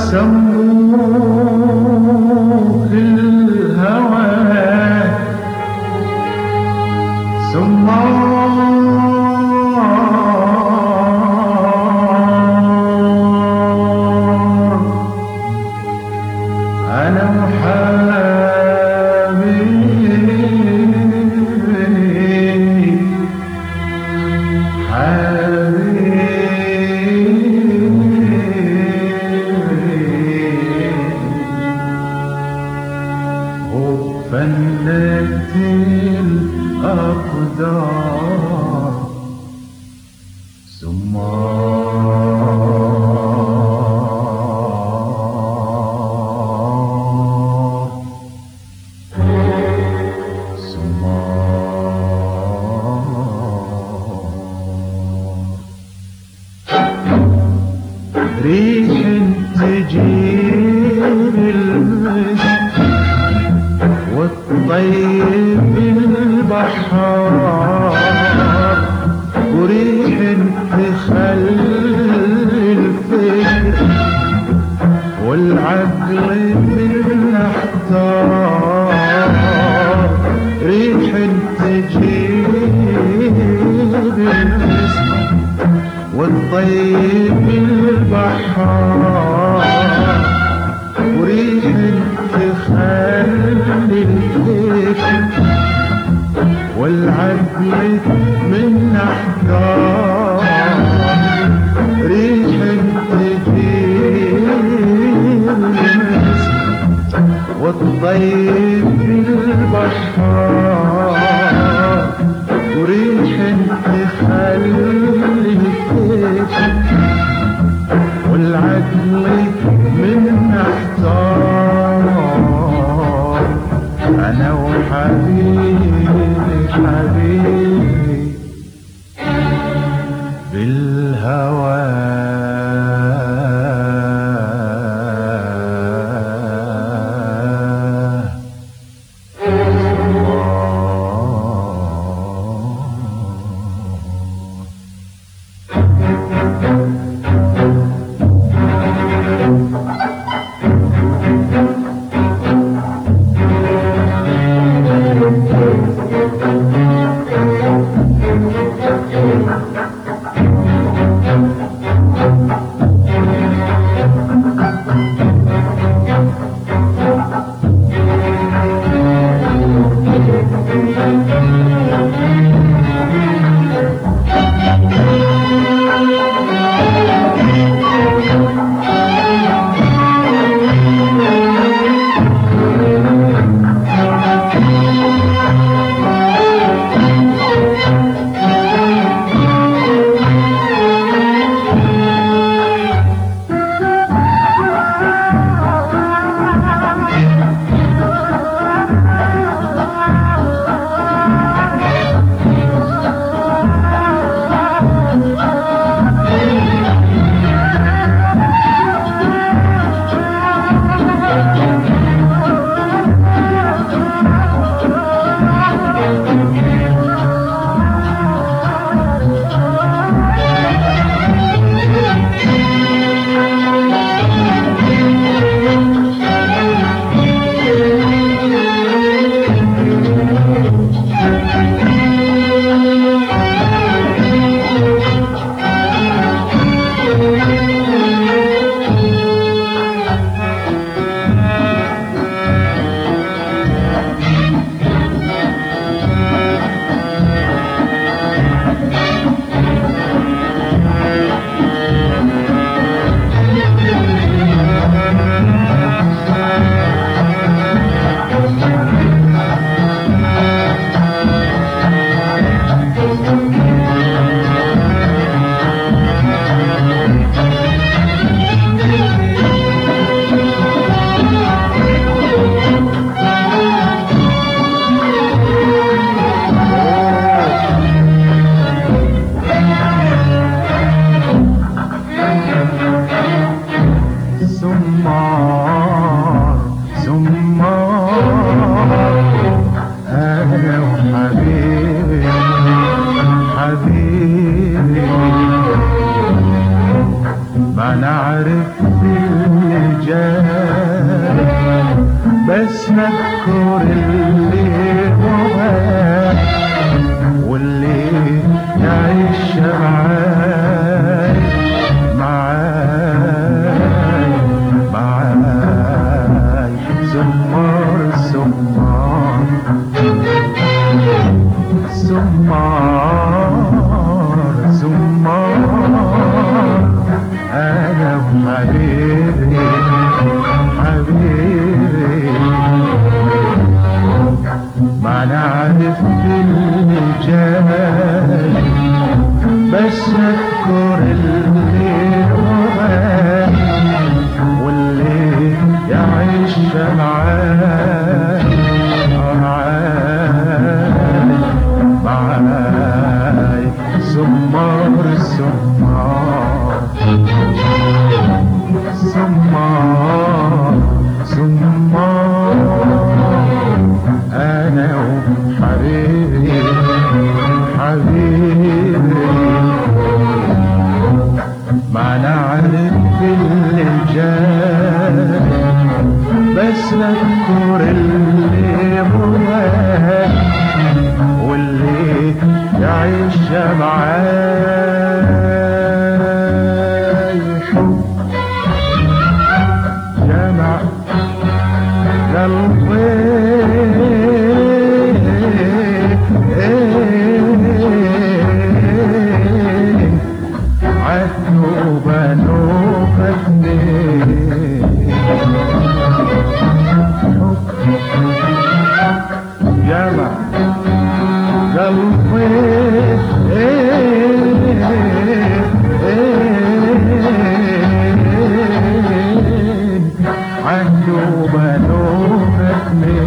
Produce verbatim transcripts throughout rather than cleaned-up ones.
سموك الهوى سمار أنا وحبيبي فنت الأقدار سمار سمار ريح تجيب المسك والطيب البحار وريح تخلي الفكر والعقل من احتار ريح تجيب المسك والطيب البحار وريح تخلي الفكر والعقل من احجار ريح تجيب المسك والطيب البحار وريح تخلي الفكر والعقل من احتار أنا وحبيبي حبيبي بالهوى اللي مباح واللي يعيش معاي معاي معاي زمار زمار زمار زمار أنا وحبيبي حبيبي ما نعرف اللي جاي بس اذكر اللي وراي واللي يعيش معاي معاي معاي زمار زمار زمار زمار أنا وحبيبي حبيبي ما نعرف اللي جاي بس نذكر اللي مضى واللي يعيش معاي حب جمع قلبي عدوا بنوا فتني جمع قلبي عدوا بنوا فتني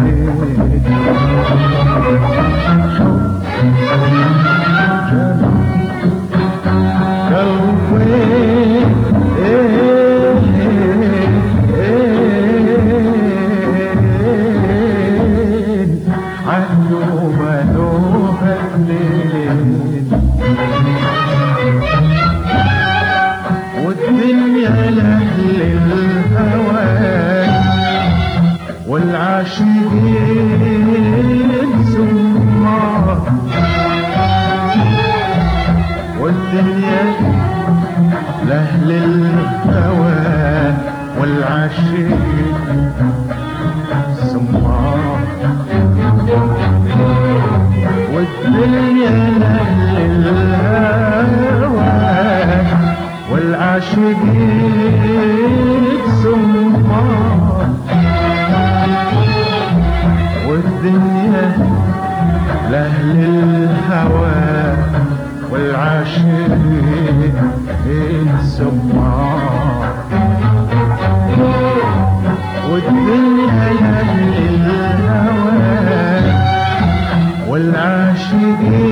والدنيا لأهل الهوى والعاشقين زمار والدنيا لأهل الهوى والعاشقين زمار والدنيا لأهل الهوى والعاشقين زمار والدنيا لأهل الهوى والعاشقين زمار والدنيا لأهل الهوى والعاشقين